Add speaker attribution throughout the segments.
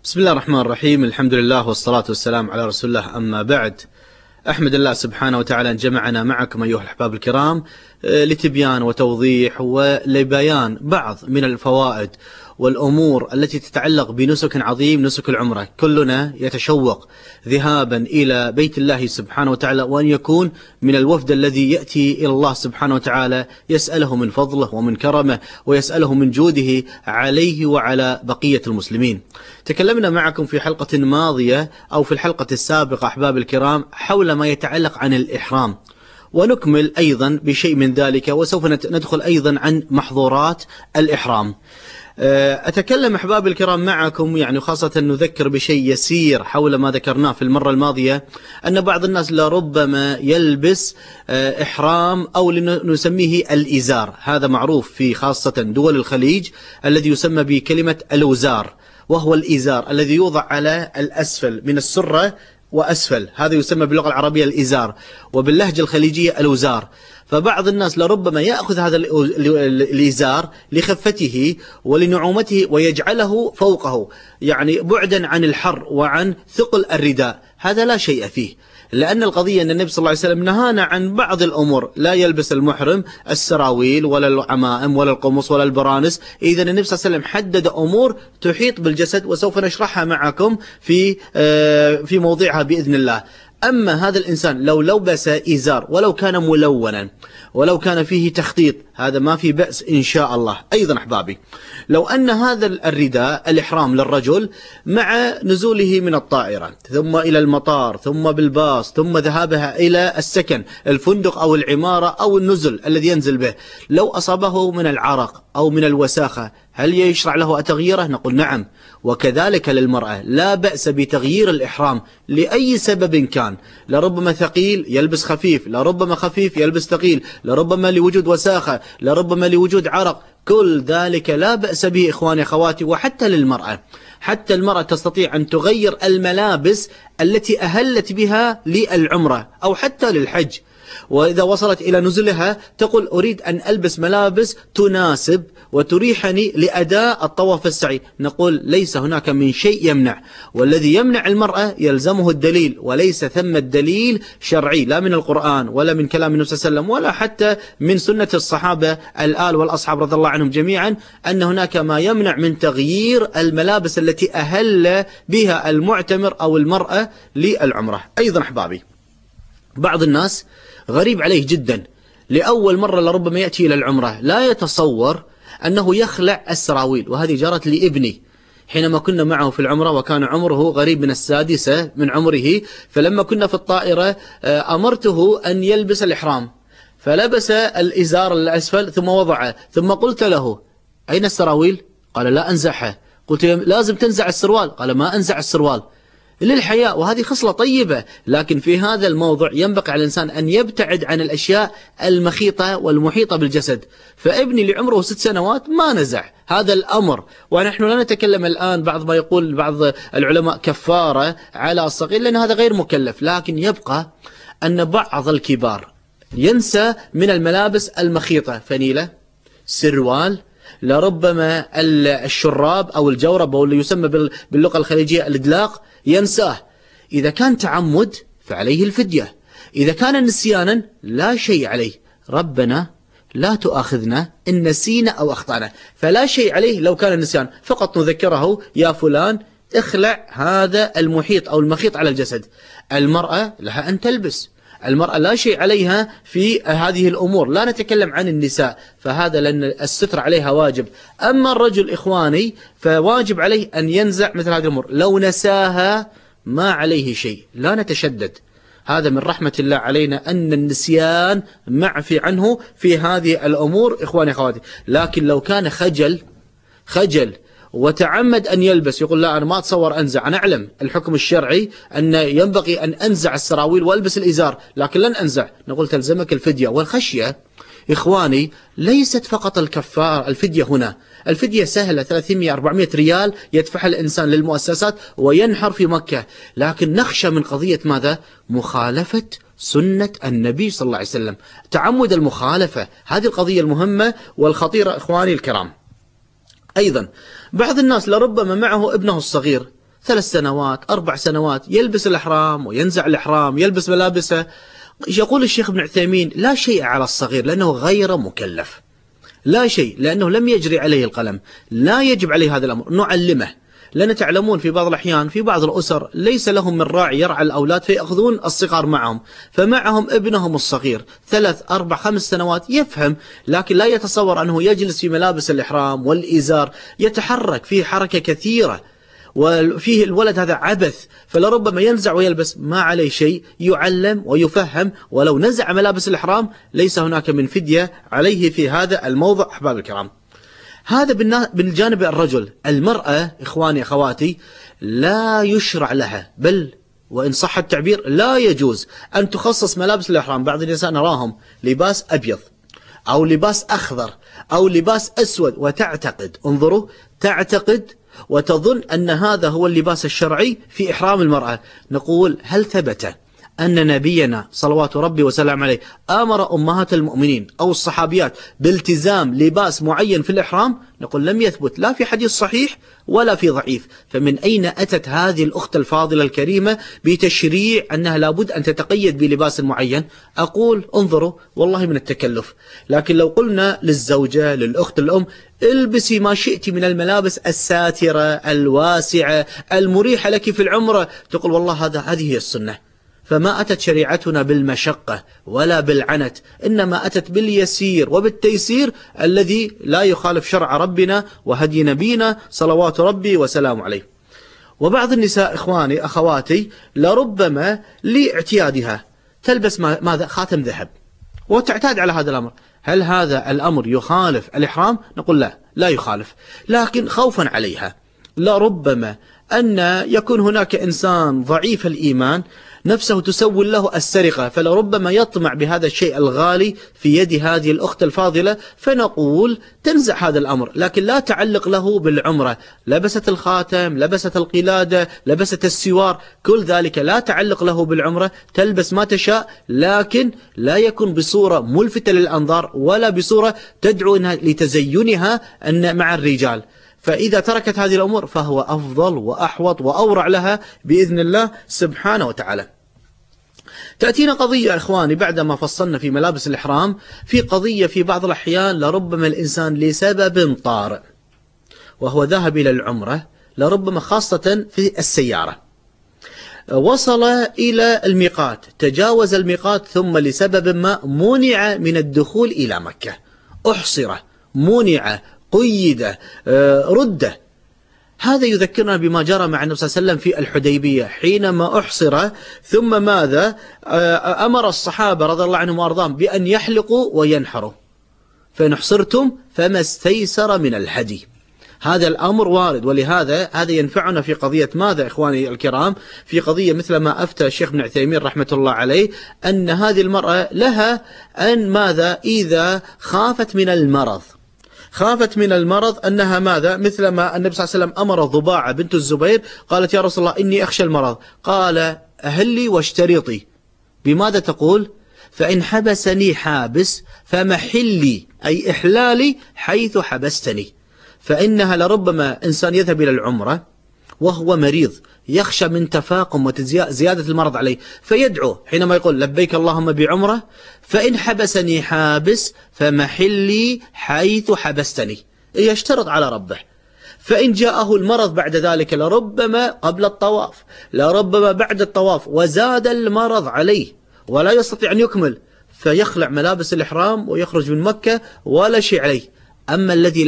Speaker 1: بسم الله الرحمن الرحيم. الحمد لله والصلاة والسلام على رسول الله، أما بعد. أحمد الله سبحانه وتعالى أن جمعنا معكم أيها الأحباب الكرام لتبيان وتوضيح ولبيان بعض من الفوائد والأمور التي تتعلق بنسك عظيم، نسك العمرة. كلنا يتشوق ذهابا إلى بيت الله سبحانه وتعالى، وأن يكون من الوفد الذي يأتي إلى الله سبحانه وتعالى يسأله من فضله ومن كرمه، ويسأله من جوده عليه وعلى بقية المسلمين. تكلمنا معكم في حلقة ماضية أو في الحلقة السابقة أحباب الكرام حول ما يتعلق عن الإحرام، ونكمل أيضا بشيء من ذلك، وسوف ندخل أيضا عن محظورات الإحرام. أتكلم أحباب الكرام معكم يعني خاصة نذكر بشيء يسير حول ما ذكرناه في المرة الماضية، أن بعض الناس لربما يلبس إحرام أو نسميه الإزار. هذا معروف في خاصة دول الخليج الذي يسمى بكلمة الأوزار، وهو الإزار الذي يوضع على الأسفل من السرة وأسفل، هذا يسمى باللغة العربية الإزار، وباللهجة الخليجية الأوزار. فبعض الناس لربما يأخذ هذا الإزار لخفته ولنعومته ويجعله فوقه، يعني بعدا عن الحر وعن ثقل الرداء. هذا لا شيء فيه، لأن القضية أن النبي صلى الله عليه وسلم نهانا عن بعض الأمور. لا يلبس المحرم السراويل ولا العمائم ولا القمص ولا البرانس. إذا النبي صلى الله عليه وسلم حدد أمور تحيط بالجسد، وسوف نشرحها معكم في موضعها بإذن الله. أما هذا الإنسان لو لبس إزار ولو كان ملونا ولو كان فيه تخطيط، هذا ما في بأس إن شاء الله. أيضا أحبابي، لو أن هذا الرداء الإحرام للرجل مع نزوله من الطائرة ثم إلى المطار ثم بالباص ثم ذهابها إلى السكن الفندق أو العمارة أو النزل الذي ينزل به، لو أصابه من العرق أو من الوساخة، هل يشرع له تغييره؟ نقول نعم. وكذلك للمرأة لا بأس بتغيير الإحرام لأي سبب كان، لربما ثقيل يلبس خفيف، لربما خفيف يلبس ثقيل، لربما لوجود وساخة، لربما لوجود عرق، كل ذلك لا بأس به إخواني أخواتي. وحتى للمرأة، حتى المرأة تستطيع أن تغير الملابس التي أهلت بها للعمرة أو حتى للحج، وإذا وصلت إلى نزلها تقول أريد أن ألبس ملابس تناسب وتريحني لأداء الطواف السعي. نقول ليس هناك من شيء يمنع، والذي يمنع المرأة يلزمه الدليل، وليس ثم الدليل شرعي لا من القرآن ولا من كلام النبي صلى الله عليه وسلم ولا حتى من سنة الصحابة الآل والأصحاب رضي الله عنهم جميعا، أن هناك ما يمنع من تغيير الملابس التي أهل بها المعتمر أو المرأة للعمرة. أيضا أحبابي، بعض الناس غريب عليه جدا، لأول مرة لربما يأتي إلى العمرة لا يتصور أنه يخلع السراويل. وهذه جرت لابني حينما كنا معه في العمرة، وكان عمره قريب من 6 من عمره، فلما كنا في الطائرة أمرته أن يلبس الإحرام، فلبس الإزار الأسفل ثم وضعه، ثم قلت له أين السراويل؟ قال لا أنزعها. قلت لازم تنزع السروال، قال ما أنزع السروال للحياء. وهذه خصلة طيبة، لكن في هذا الموضع ينبغي على الإنسان أن يبتعد عن الأشياء المخيطة والمحيطة بالجسد. فابني اللي عمره 6 سنوات ما نزع هذا الأمر، ونحن لا نتكلم الآن بعض ما يقول بعض العلماء كفارة على الصغير، لأن هذا غير مكلف. لكن يبقى أن بعض الكبار ينسى من الملابس المخيطة، فنيلة، سروال، لربما الشراب أو الجورب أو اللي يسمى باللغة الخليجية الإدلاق، ينساه. إذا كان تعمد فعليه الفدية، إذا كان نسيانا لا شيء عليه. ربنا لا تؤاخذنا إن نسينا أو أخطأنا، فلا شيء عليه لو كان النسيان، فقط نذكره يا فلان اخلع هذا المحيط أو المخيط على الجسد. المرأة لها أن تلبس، المرأة لا شيء عليها في هذه الأمور، لا نتكلم عن النساء، فهذا لأن الستر عليها واجب. أما الرجل إخواني فواجب عليه أن ينزع مثل هذه الأمور، لو نساها ما عليه شيء، لا نتشدد. هذا من رحمة الله علينا أن النسيان معفي عنه في هذه الأمور إخواني أخواتي. لكن لو كان خجل وتعمد أن يلبس، يقول لا أنا ما أتصور أنزع، أنا أعلم الحكم الشرعي أن ينبغي أن أنزع السراويل وألبس الإزار، لكن لن أنزع، نقول تلزمك الفدية. والخشية إخواني ليست فقط الكفار، الفدية هنا الفدية سهلة، 300-400 ريال يدفعها الإنسان للمؤسسات وينحر في مكة، لكن نخشى من قضية ماذا؟ مخالفة سنة النبي صلى الله عليه وسلم، تعمد المخالفة. هذه القضية المهمة والخطيرة إخواني الكرام. أيضا بعض الناس لربما معه ابنه الصغير 3 سنوات 4 سنوات يلبس الإحرام وينزع الإحرام، يلبس ملابسه. يقول الشيخ ابن عثيمين: لا شيء على الصغير لأنه غير مكلف، لا شيء لأنه لم يجري عليه القلم، لا يجب عليه هذا الأمر، نعلمه. لأن تعلمون في بعض الأحيان في بعض الأسر ليس لهم من راعي يرعى الأولاد فيأخذون الصغار معهم، فمعهم ابنهم الصغير 3 4 5 سنوات يفهم، لكن لا يتصور أنه يجلس في ملابس الإحرام والإزار يتحرك فيه حركة كثيرة، وفيه الولد هذا عبث، فلربما ينزع ويلبس، ما عليه شيء، يعلم ويفهم. ولو نزع ملابس الإحرام ليس هناك من فدية عليه في هذا الموضع. أحباب الكرام، هذا بالجانب الرجل. المرأة إخواني أخواتي لا يشرع لها، بل وإن صح التعبير لا يجوز أن تخصص ملابس الإحرام. بعض النساء نراهم لباس أبيض أو لباس أخضر أو لباس أسود، وتعتقد، انظروا، تعتقد وتظن أن هذا هو اللباس الشرعي في إحرام المرأة. نقول: هل ثبت أن نبينا صلوات ربي وسلام عليه أمر أمهات المؤمنين أو الصحابيات بالتزام لباس معين في الإحرام؟ نقول: لم يثبت، لا في حديث صحيح ولا في ضعيف. فمن أين أتت هذه الأخت الفاضلة الكريمة بتشريع أنها لابد أن تتقيد بلباس معين؟ أقول: انظروا، والله من التكلف. لكن لو قلنا للزوجة، للأخت، للأم: البسي ما شئت من الملابس الساترة الواسعة المريحة لك في العمرة، تقول: والله هذه هي السنة. فما أتت شريعتنا بالمشقة ولا بالعنت، إنما أتت باليسير وبالتيسير الذي لا يخالف شرع ربنا وهدي نبينا صلوات ربي وسلام عليه. وبعض النساء إخواني أخواتي لربما لاعتيادها تلبس ماذا؟ خاتم ذهب، وتعتاد على هذا الأمر. هل هذا الأمر يخالف الإحرام؟ نقول: لا، لا يخالف، لكن خوفا عليها. لربما أن يكون هناك إنسان ضعيف الإيمان نفسه تسول له السرقة، فلربما يطمع بهذا الشيء الغالي في يد هذه الأخت الفاضلة، فنقول تنزع هذا الأمر، لكن لا تعلق له بالعمرة. لبست الخاتم، لبست القلادة، لبست السوار، كل ذلك لا تعلق له بالعمرة، تلبس ما تشاء، لكن لا يكون بصورة ملفتة للأنظار ولا بصورة تدعو لتزينها مع الرجال. فإذا تركت هذه الأمور فهو أفضل وأحوط وأورع لها بإذن الله سبحانه وتعالى. تأتينا قضية إخواني بعدما فصلنا في ملابس الإحرام، في قضية في بعض الأحيان لربما الإنسان لسبب طارئ وهو ذهب إلى العمرة، لربما خاصة في السيارة، وصل إلى الميقات، تجاوز الميقات، ثم لسبب ما منع من الدخول إلى مكة، أحصر، منع، قيد، رد. هذا يذكرنا بما جرى مع النبي صلى الله عليه وسلم في الحديبية حينما أحصر، ثم ماذا؟ أمر الصحابة رضي الله عنهم وأرضاهم بأن يحلقوا وينحروا، فإن أحصرتم فما استيسر من الهدي. هذا الأمر وارد، ولهذا هذا ينفعنا في قضية ماذا إخواني الكرام؟ في قضية مثل ما أفتى الشيخ ابن عثيمين رحمة الله عليه، أن هذه المرأة لها أن ماذا؟ إذا خافت من المرض، خافت من المرض أنها ماذا؟ مثل ما النبي صلى الله عليه وسلم أمر ضباعة بنت الزبير، قالت: يا رسول الله إني أخشى المرض. قال: أهلي واشترطي. بماذا تقول؟ فإن حبسني حابس فمحلي، أي إحلالي حيث حبستني. فإنها لربما إنسان يذهب إلى العمرة وهو مريض، يخشى من تفاقم وزيادة المرض عليه، فيدعو حينما يقول: لبيك اللهم بعمرة، فإن حبسني حابس فمحلي حيث حبستني، يشترط على ربه. فإن جاءه المرض بعد ذلك، لربما قبل الطواف، لربما بعد الطواف، وزاد المرض عليه ولا يستطيع أن يكمل، فيخلع ملابس الإحرام ويخرج من مكة ولا شيء عليه. أما الذي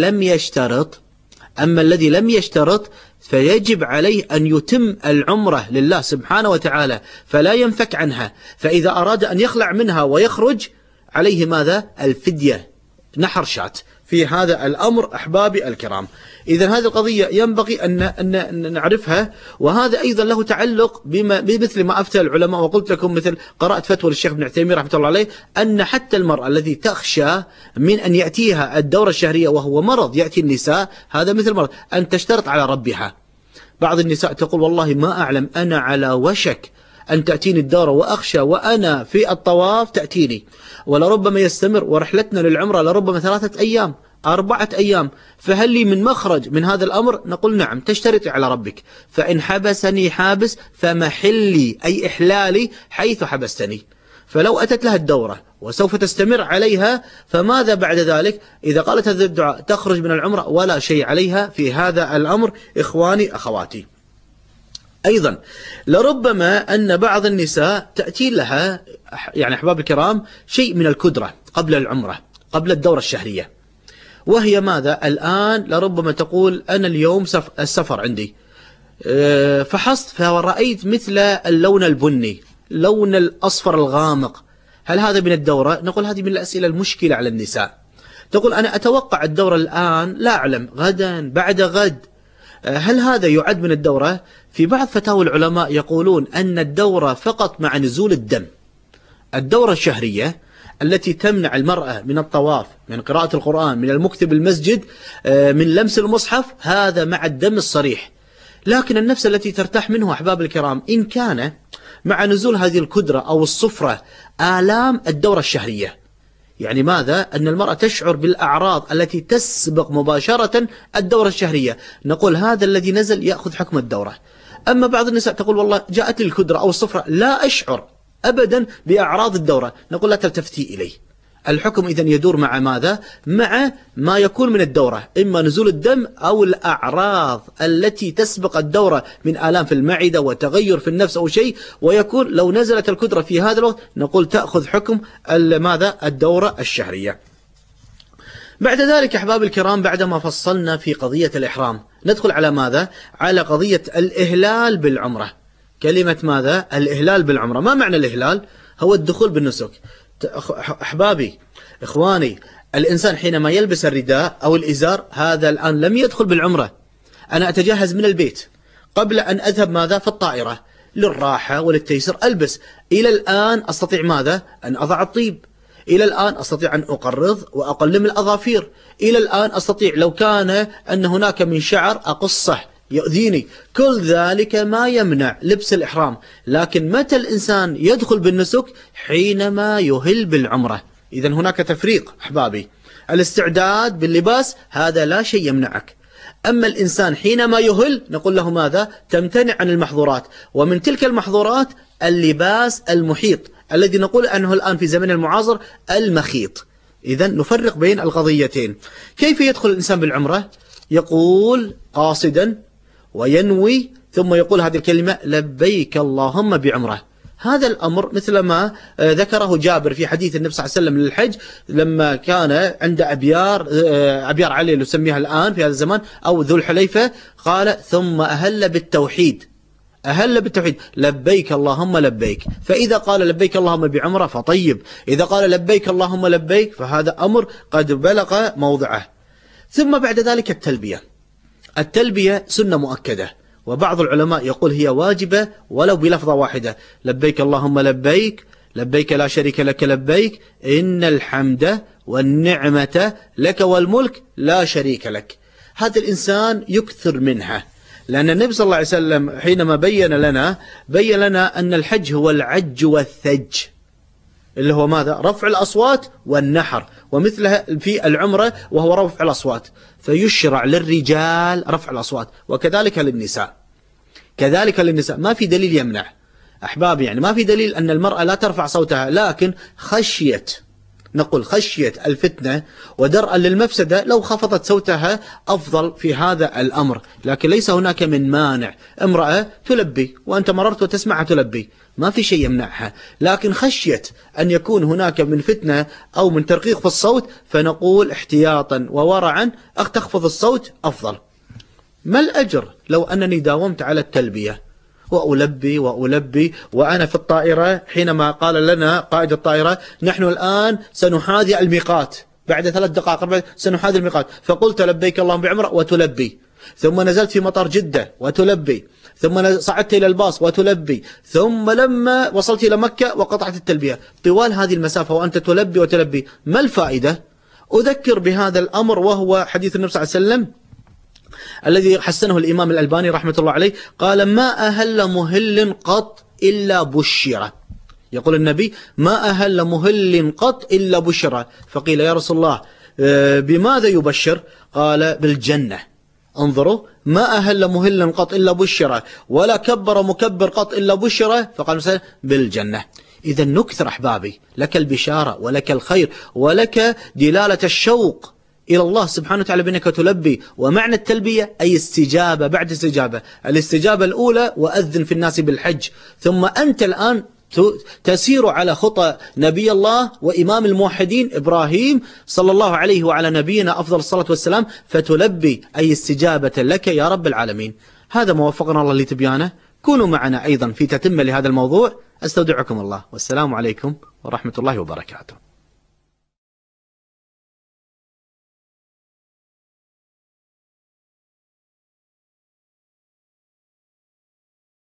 Speaker 1: لم يشترط فيجب عليه أن يتم العمرة لله سبحانه وتعالى، فلا ينفك عنها. فإذا أراد أن يخلع منها ويخرج عليه ماذا؟ الفدية، نحر شاة في هذا الأمر. أحبابي الكرام، إذن هذه القضية ينبغي أن نعرفها، وهذا أيضا له تعلق بمثل ما أفتى العلماء، وقلت لكم مثل قرأت فتوى للشيخ ابن عثيمين رحمة الله عليه، أن حتى المرأة التي تخشى من أن يأتيها الدورة الشهرية وهو مرض يأتي النساء، هذا مثل مرض، أن تشترط على ربها. بعض النساء تقول: والله ما أعلم، أنا على وشك أن تأتيني الدورة وأخشى وأنا في الطواف تأتيني، ولربما يستمر، ورحلتنا للعمرة لربما 3 أيام 4 أيام، فهل لي من مخرج من هذا الأمر؟ نقول نعم، تشترطي على ربك. فإن حبسني حابس فمحلي أي إحلالي حيث حبستني. فلو أتت لها الدورة وسوف تستمر عليها، فماذا بعد ذلك؟ إذا قالت هذا الدعاء تخرج من العمرة ولا شيء عليها في هذا الأمر. إخواني أخواتي، أيضا لربما أن بعض النساء تأتي لها يعني أحباب الكرام شيء من الكدرة قبل العمرة، قبل الدورة الشهرية، وهي ماذا؟ الآن لربما تقول أنا اليوم السفر عندي، فحصت فرأيت مثل اللون البني، لون الأصفر الغامق، هل هذا من الدورة؟ نقول هذه من الأسئلة المشكلة على النساء. تقول أنا أتوقع الدورة الآن، لا أعلم، غدا بعد غد، هل هذا يعد من الدورة؟ في بعض فتاوى العلماء يقولون أن الدورة فقط مع نزول الدم. الدورة الشهرية التي تمنع المرأة من الطواف، من قراءة القرآن، من المكث بالمسجد، من لمس المصحف، هذا مع الدم الصريح. لكن النفس التي ترتاح منه أحباب الكرام إن كان مع نزول هذه الكدرة أو الصفرة آلام الدورة الشهرية، يعني ماذا؟ أن المرأة تشعر بالأعراض التي تسبق مباشرة الدورة الشهرية، نقول هذا الذي نزل يأخذ حكم الدورة. أما بعض النساء تقول والله جاءت لي الكدرة أو الصفرة لا أشعر أبدا بأعراض الدورة، نقول لا تلتفتي إليه. الحكم إذن يدور مع ماذا؟ مع ما يكون من الدورة، إما نزول الدم أو الأعراض التي تسبق الدورة من آلام في المعدة وتغير في النفس أو شيء، ويكون لو نزلت الكدرة في هذا الوقت نقول تأخذ حكم ماذا؟ الدورة الشهرية. بعد ذلك أحباب الكرام، بعدما فصلنا في قضية الإحرام، ندخل على ماذا؟ على قضية الإهلال بالعمرة. كلمة ماذا؟ الإهلال بالعمرة. ما معنى الإهلال؟ هو الدخول بالنسك. أحبابي إخواني، الإنسان حينما يلبس الرداء أو الإزار هذا الآن لم يدخل بالعمرة. أنا أتجهز من البيت قبل أن أذهب ماذا؟ في الطائرة للراحة وللتيسير، ألبس. إلى الآن أستطيع ماذا؟ أن أضع الطيب، إلى الآن أستطيع أن أقرض وأقلم الأظافير، إلى الآن أستطيع لو كان أن هناك من شعر أقصه يؤذيني، كل ذلك ما يمنع لبس الإحرام. لكن متى الإنسان يدخل بالنسك؟ حينما يهل بالعمرة. إذن هناك تفريق أحبابي. الاستعداد باللباس هذا لا شيء يمنعك، أما الإنسان حينما يهل نقول له ماذا؟ تمتنع عن المحظورات، ومن تلك المحظورات اللباس المحيط الذي نقول أنه الآن في زمن المعاصر المخيط. إذن نفرق بين القضيتين. كيف يدخل الإنسان بالعمرة؟ يقول قاصدا وينوي ثم يقول هذه الكلمة لبيك اللهم بعمرة. هذا الأمر مثل ما ذكره جابر في حديث النبي صلى الله عليه وسلم للحج، لما كان عند أبيار علي نسميها الآن في هذا الزمان أو ذو الحليفة، قال ثم أهل بالتوحيد، أهل بالتوحيد لبيك اللهم لبيك. فإذا قال لبيك اللهم بعمرة فطيب، إذا قال لبيك اللهم لبيك فهذا أمر قد بلغ موضعه. ثم بعد ذلك التلبية. التلبية سنة مؤكدة، وبعض العلماء يقول هي واجبة ولو بلفظة واحدة، لبيك اللهم لبيك، لبيك لا شريك لك لبيك، إن الحمد والنعمة لك والملك لا شريك لك. هذا الإنسان يكثر منها، لأن النبي صلى الله عليه وسلم حينما بين لنا أن الحج هو العج والثج، اللي هو ماذا؟ رفع الأصوات والنحر، ومثلها في العمرة وهو رفع الأصوات. فيشرع للرجال رفع الأصوات وكذلك للنساء، كذلك للنساء. ما في دليل يمنع أحبابي، يعني ما في دليل أن المرأة لا ترفع صوتها، لكن خشية، نقول خشية الفتنة ودرءا للمفسدة لو خفضت صوتها أفضل في هذا الأمر. لكن ليس هناك من مانع، امرأة تلبي وأنت مررت وتسمعها تلبي، ما في شيء يمنعها، لكن خشية أن يكون هناك من فتنة أو من ترقيق في الصوت، فنقول احتياطا وورعا تخفض الصوت أفضل. ما الأجر لو أنني داومت على التلبية وألبي وأنا في الطائرة، حينما قال لنا قائد الطائرة نحن الآن سنحاذي الميقات بعد 3 دقائق سنحاذي الميقات، فقلت لبيك اللهم بعمرة وتلبي، ثم نزلت في مطار جدة وتلبي، ثم صعدت إلى الباص وتلبي، ثم لما وصلت إلى مكة وقطعت التلبية. طوال هذه المسافة وأنت تلبي وتلبي، ما الفائدة؟ أذكر بهذا الأمر، وهو حديث النبي صلى الله عليه وسلم الذي حسنه الإمام الألباني رحمة الله عليه، قال ما أهل مهل قط إلا بشرة. يقول النبي ما أهل مهل قط إلا بشرة. فقيل يا رسول الله بماذا يبشر؟ قال بالجنة. انظروا، ما أهل مهل قط إلا بشره، ولا كبر مكبر قط إلا بشره، فقال مثلا بالجنة. إذا نكثر أحبابي، لك البشارة ولك الخير ولك دلالة الشوق إلى الله سبحانه وتعالى بأنك تلبي. ومعنى التلبية أي استجابة بعد استجابة. الاستجابة الأولى وأذن في الناس بالحج، ثم أنت الآن تسير على خطى نبي الله وإمام الموحدين إبراهيم صلى الله عليه وعلى نبينا أفضل الصلاة والسلام، فتلبي أي استجابة لك يا رب العالمين. هذا ما وفقنا الله لتبيانه. كونوا معنا أيضا في تتمة لهذا الموضوع. أستودعكم الله، والسلام عليكم ورحمة الله وبركاته.